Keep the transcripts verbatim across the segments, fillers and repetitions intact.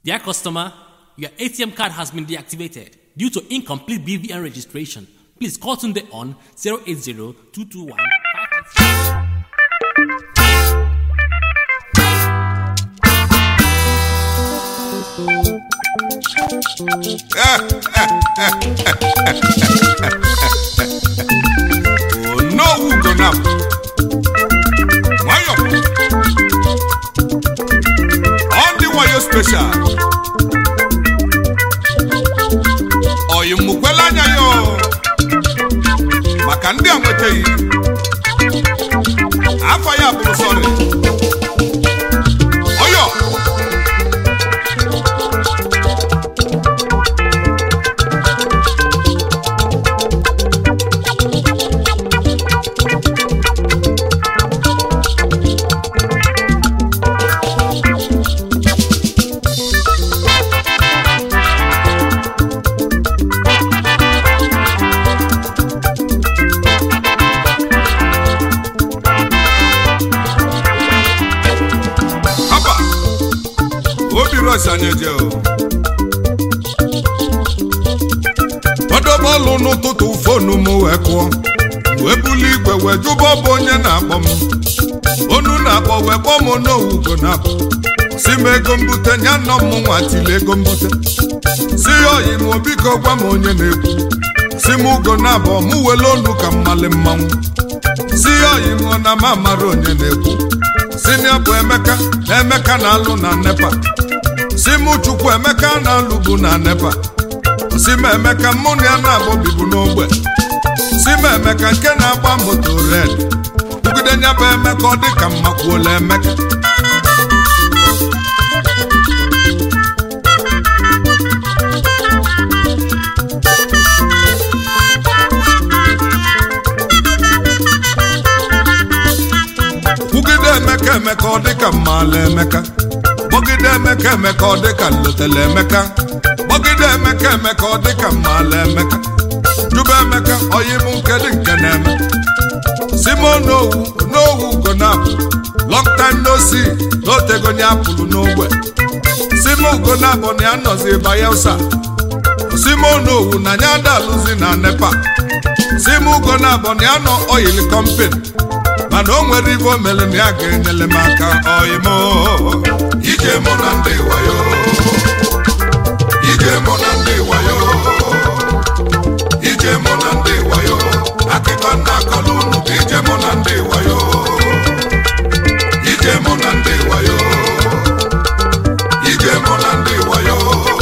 Dear customer, your A T M card has been deactivated due to incomplete B V N registration. Please call Tunde on zero eight zero, two two one, five five Oh no, who gonna Wayo on the Wayo special. Oh, you mukwela nyayo maka ndị amweteghị afọ ya bụrụ sorry. Oyo ọdọbọọlụ n'ụtụtụ fonu m wee kụọ wee buli igwe wee jụba ọ bụ onye na-akpọ m onu na-akpọ wee kpọọ m n'owugo na-akpọ si m ego mbute nya nọ m nwa tili ego mbute si ya oyi m biko gwa m onye na-ekwu si m ugo na-abọ m wele onu ka mmali mmanwụ si ya oyi m na m amara onye na-ekwu si na bụ Emeka na Emeka na-alụ na nepa si m Chukwu Emeka na-alụ bụ na nepa si m Emeka mụ na ya na-abụ bibu n'ogbe si m Emeka nke na-agba moto red ugide nya bụ Emeka ọ dị ka mmakwuola Emeka ugide Emeka Emeka ọ dị ka mmala Emeka bọgide Emeka Emeka ọ dị ka nlotele Emeka bọgide Emeka Emeka ọ dị ka mmala Emeka juba Emeka oyi m nke dị nke na-eme Simon Owu n'owu Gonabụ long time no see n'otego nye apụrụ n'ogbe Simon Gonabụ na ya nọzi Bayelsa Simon Owu na ya adalụzi na nepa Simon Gonabụ na ya nọ oil company mana o nwere ibe o mere na ya ga-enyere m aka oyi m ije mụ na ndị wayo ije mụ na ndị wayo ije mụ na ndị wayo akịkọ nna akọlụ unu bụ ije mụ na ndị wayo ije mụ na ndị wayo ije mụ na ndị wayo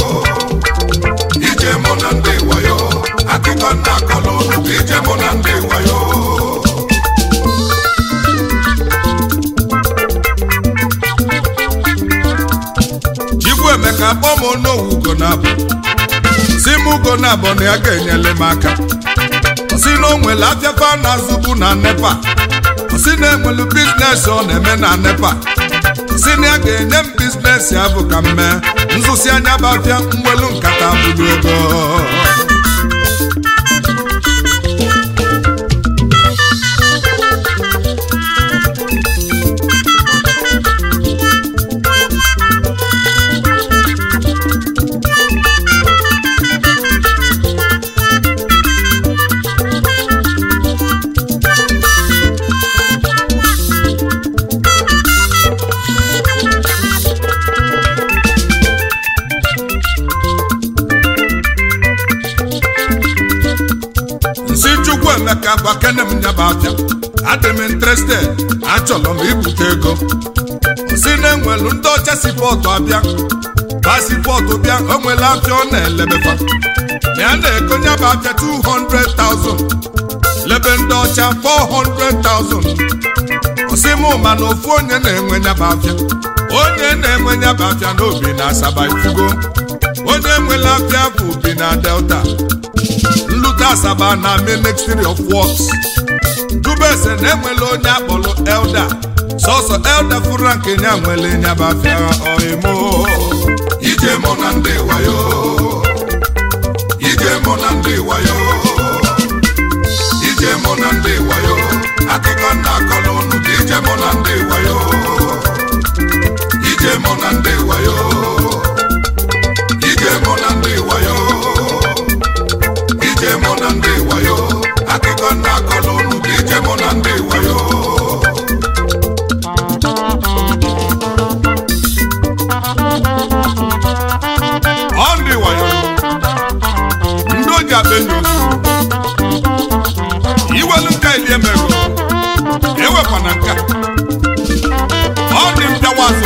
ije mụ na ndị wayo akịkọ nna akọlụ unu bụ ije mụ na ndị wayo Emeka kpọọ m n'owu Gonabụ si m Gonabụ na ya ga-enyere m aka si na o nwere afịafa na-azụbu na nepa si na enwelu biznes ọ na-eme na nepa si na ya ga-enye m biznes ya bụ ka m mee nzụsi anya bụ afịa mwelu nkata bụrụ ego Emeka gwa kene m nyaba afịa adị m interested achọrọ m ibute ego si na enwelu ndị ọcha sipọtụ abịa pasipọtụ bịa o nwere afịa ọ na-elebefa na ya na-ego nyaba afịa two hundred thousand lebe ndị ọcha four hundred thousand osi m ma na ofu onye na-enwe nyaba afịa onye na-enwe nyaba afịa n'obi na Asaba ifugo onye nwere afịa bụ bi na Delta nlute Asaba na Ministry of Works dubese na enwele onye akpọrọ elda sọsọ elda fụra nke nya nwere nyaba afịa oimo ije mụ na ndị wayo ije mụ na ndị wayo ije mụ na ndị wayo akụkọ nna akọlụ unu bụ ije mụ na ndị wayo ije mụ na ndị wayo ekwekwa na nke ọ dị mpịawa azụ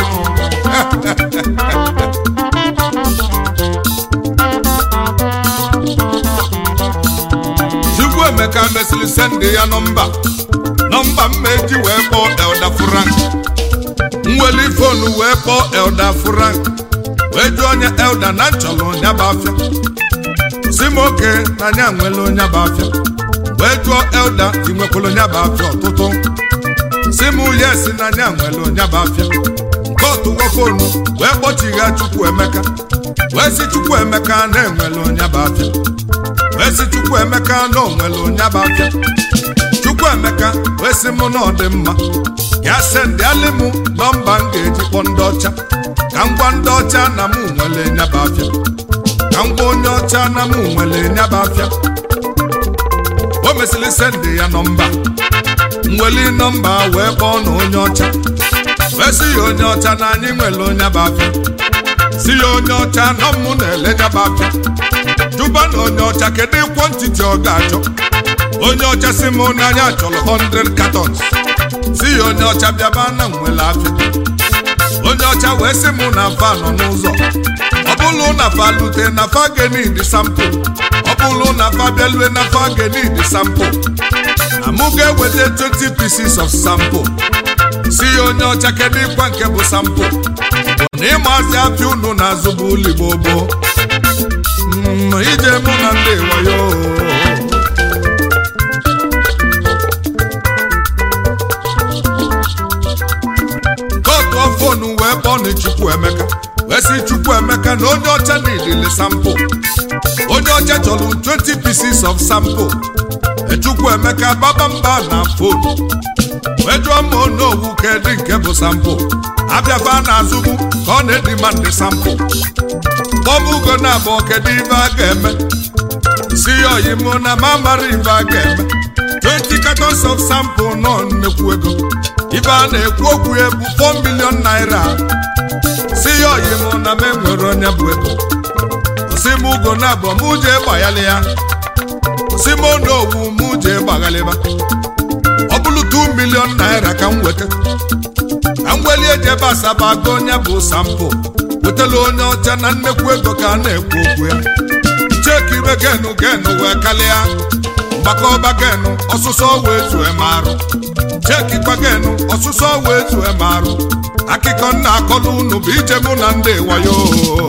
Chukwuemeka mesịrị sendị ya nọmba nọmba mma eji wee kpọọ Elda Frank nweli fonu wee kpọọ Elda Frank wee jụọ onye Elda na nchọrọ onye bụ afịa si m oke na anya nwere onye bụ afịa wee jụọ Elda ị nwekwara onye bụ afịa ọtụtụ si m yes na anya nwere onye bụ afịa nke ọtụgwo fonu wee kpọchigha Chukwuemeka wee si Chukwuemeka na-enwere onye bụ afịa wee si Chukwuemeka na onwere onye bụ afịa Chukwuemeka wee si m na ọ dị mma ya sendị alị m nọmba m ga-eji kpọ ndị ọcha ka m gwa ndị ọcha na m nwere onye bụ afịa ka m gwa onye ọcha na m nwere onye bụ afịa o mesịrị sendị ya nọmba nweli nọmba wee kpọọ na onye ọcha wee si ya onye ọcha na anyị nwere onye bụ afịa si ya onye ọcha na mụ na-ele onye bụ afịa jụba na onye ọcha kedu kwantiti ọ ga-achọ onye ọcha si m n'anya chọrọ one hundred cartons si ya onye ọcha bịaba na nwere afịa onye ọcha wee si m na fa nọ n'ụzọ ọ bụrụ na fa lute na fa genid sample ọ bụrụ na fa bịalue na fa genid sample na mụ ga-eweta twenty pieces of sample si ya onye ọcha kedu ịkwa nke bụ sample na ịmazi afịa unu na-azụ bụ ụlọ gboo ije mụ na ndị wayo kọtụ fonu wee kpọọ na Chukwuemeka wee si Chukwuemeka na onye ọcha na-edile sample onye ọcha chọrọ twenty pieces of sample Chukwuemeka baba mba na fonu wee jụọ m onowu kedụ nke bụ sample abịafa na-azụbu ka ọ na-edimandị sample bọbugo na abụọ kedu ibe a ga-eme si ya oyi mụ na ma mara ibe a ga-eme twenty cartons of sample nọ nnekwu ego ibe a na-ekwu okwu ya bụ four million naira si ya oyi mụ na m enwere onye bụ ego si m ugo na abụọ mụ jee gbaghali ya si m onowu mụ jee gbaghaliba ọ bụrụ two million naira ka m weta ka m welie jebe asaba go onye bụ sample wetala onye ọcha na nnekwu ego ka a na-ekwu okwu ya cheki ibe genu genu wee kalịa mgbakọba genu ọsụsọ wee zue marụ cheki kwa genu ọsụsọ wee zue marụ akụkọ nna akọlụ unu bụ ije mụ na ndị wayo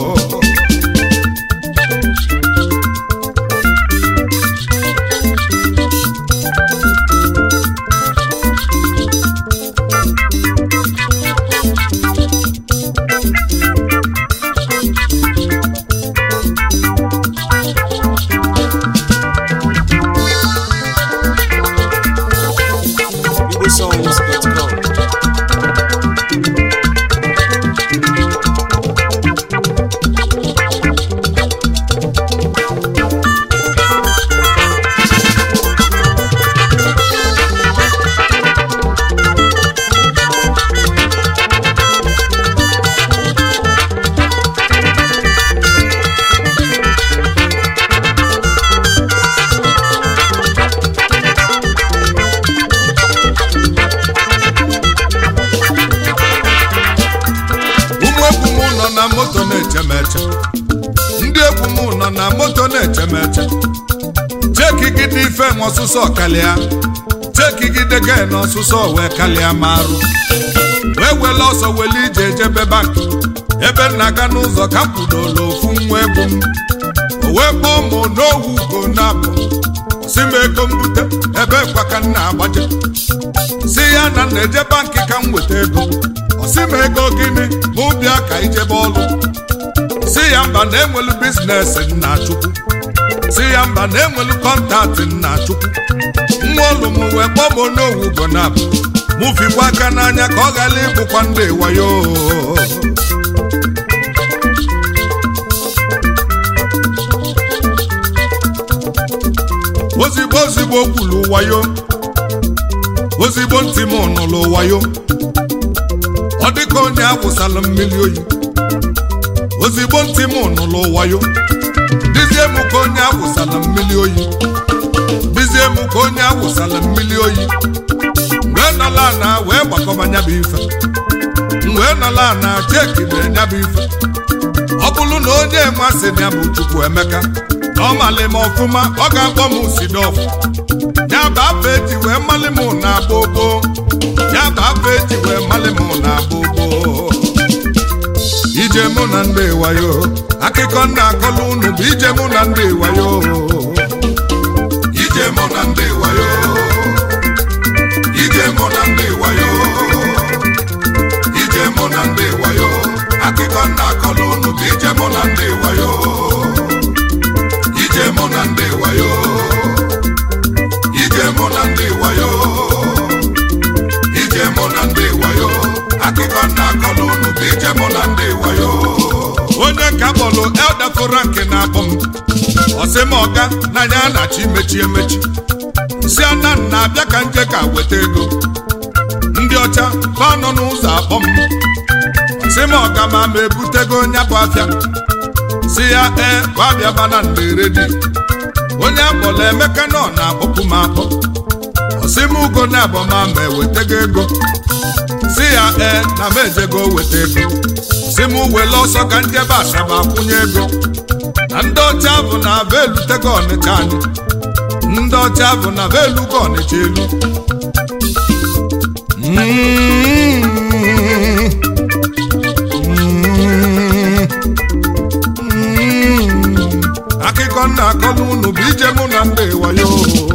ndị egwu m nọ na moto na-echemeche chekigide ife ọsụsọ kalịa chekigide gen ọsụsọ wee kalịa marụ wee wele ọsọ wele ije ejebe bank ebe nna ga n'ụzọ ka m kwudoro ofu nwa egwu m o wee kpọọ mụ n'owu ugo na-abụ si m ego mbute ebe kwaka nna agbaje si ya na na-eje banki ka m weta ego si m ego gịnị ma ụbịa ka ijebe ọlụ si ya mba na enwelu biznes nna Chukwu si ya mba na enwelu kọntaktị nna Chukwu nwa olu m wee kpọọ m n'owu ugo na-abụ mụ fikwa aka n'anya ka ọ ghara ịbụkwa ndị wayo ozigbo ozigbo kwulu wayo ozigbo ntị m nụlụ wayo ọ dịka onye awụsala mmiri oyi ozigbo ntị m nụlụ wayo dizie m ka onye awụsala mmiri oyi dizie m ka onye awụsala mmiri oyi mgbe nọla na wee gbakọbanya bụ ife wee nọla na chekibere nya bụ ife ọ bụrụ na onye masị ya bụ Chukwu Emeka na ọ malị m ọfụma ọ ga-akpọ m Sidof ya bụ afọ eji wee malị m na gbogbo ya bụ afọ eji wee malị m na gbogbo ije mụ na ndị wayo akụkọ nna akọlụ unu bụ ije mụ na ndị wayo ije mụ na ndị wayo ije mụ na ndị wayo ije mụ na ndị wayo akụkọ nna akọlụ unu bụ ije mụ na ndị wayo ije mụ na ndị wayo ije mụ na ndị wayo ije mụ na ndị wayo akụkọ nna akọlụ unu bụ ije mụ na ndị wayo onye ka bọlụ Elder Frank na-akpọ m ọsị m ọga na ya na-achị mechi emechi si ana na-abịa ka nje ka weta ego ndị ọcha fa nọ n'ụzọ akpọ m si m ọga ma ma ebutego onye bụ afịa si ya ee babịa bana nderedi onye akpọla Emeka nọ na-akpọpụ m akpọ ọsị m ugo na abọ ma ma ewetego ego si ya ee na m ejego weta ego si m wele ọsọ ka njebe Asaba akwụnye ego na ndị ọcha bụ na aba elutego Ọnịcha anyị ndị ọcha bụ na aba elugo Ọnịcha elu akụkọ nna akọlụ unu bụ ije mụ na ndị wayo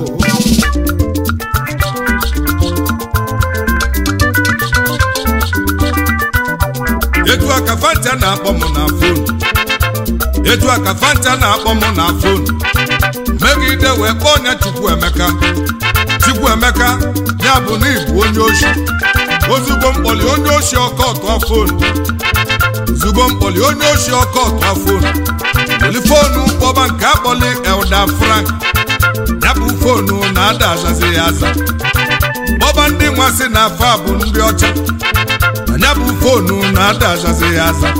etu aka Fanta na-akpọ m na fon etu aka Fanta na-akpọ m na fon megide wee kpọọ onye Chukwu Emeka Chukwu Emeka ya bụ na ịbụ onye oshi ozugbo mkpọli onye oshi ọkọ tụọ fon ozugbo mkpọli onye oshi ọkọ tụọ fon telefonu kpọba nke akpọli Elder Frank ya bụ fonu na-ada azazi ya aza kpọba ndị nwasị na afọ a bụ ndị ọcha anya bụ fonu na-ada azazi ya aza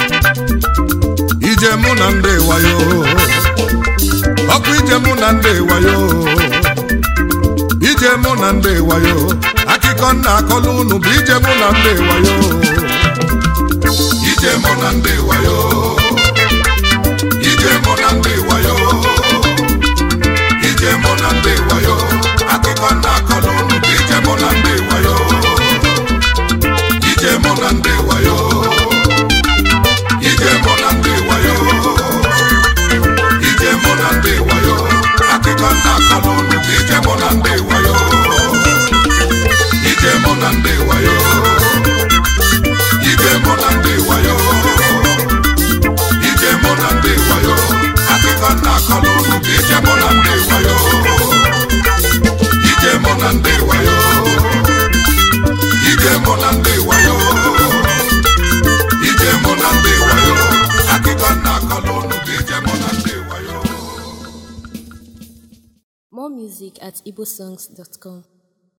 ije mụ na ndị wayo ọkụ ije mụ na ndị wayo ije mụ na ndị wayo akụkọ nna akọlụ unu bụ ije mụ na ndị wayo ije mụ na ndị wayo ije mụ na ndị wayo ije mụ na ndị wayo akụkọ nna akọlụ unu bụ ije mụ na ndị wayo ije mụ na ndị wayo ije mụ na ndị wayo ije mụ na ndị wayo akụkọ nna akọlụ unu bụ ije mụ na ndị wayo ije mụ na ndị wayo ije mụ na ndị wayo ije mụ na ndị wayo akụkọ nna akọlụ unu bụ ije mụ na ndị wayo ije mụ na ndị wayo ije mụ na ndị wayo ije mụ na ndị wayo akụkọ nna akọlụ unu bụ ije mụ na ndị wayo. More music at igbosongs dot com.